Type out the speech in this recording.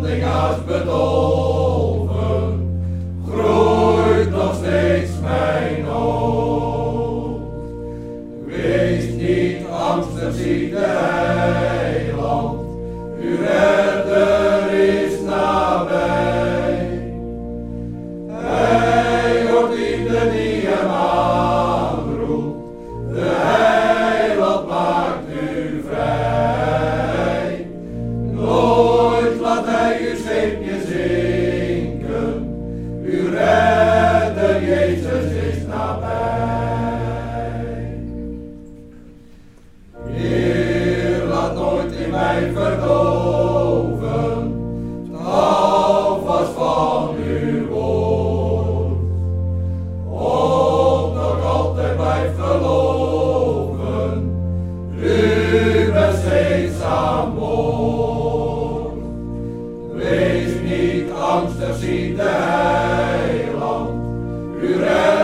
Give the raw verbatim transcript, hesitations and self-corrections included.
verwonding haast bedolven, groeit nog steeds mijn hoop. Wees niet angstig, zie de Heiland, uw redder is nabij. Hij hoort ieder die hem aanroept, de Heiland maakt u vrij. Nooit laat hij uw scheepje zinken, uw redder Jezus is nabij. Heer, laat nooit in mij verdoven, het houvast van uw woord. Opdat ik altijd blijf geloven, u bent steeds aan boord. Wees niet angstig, zie de Heiland, uw redder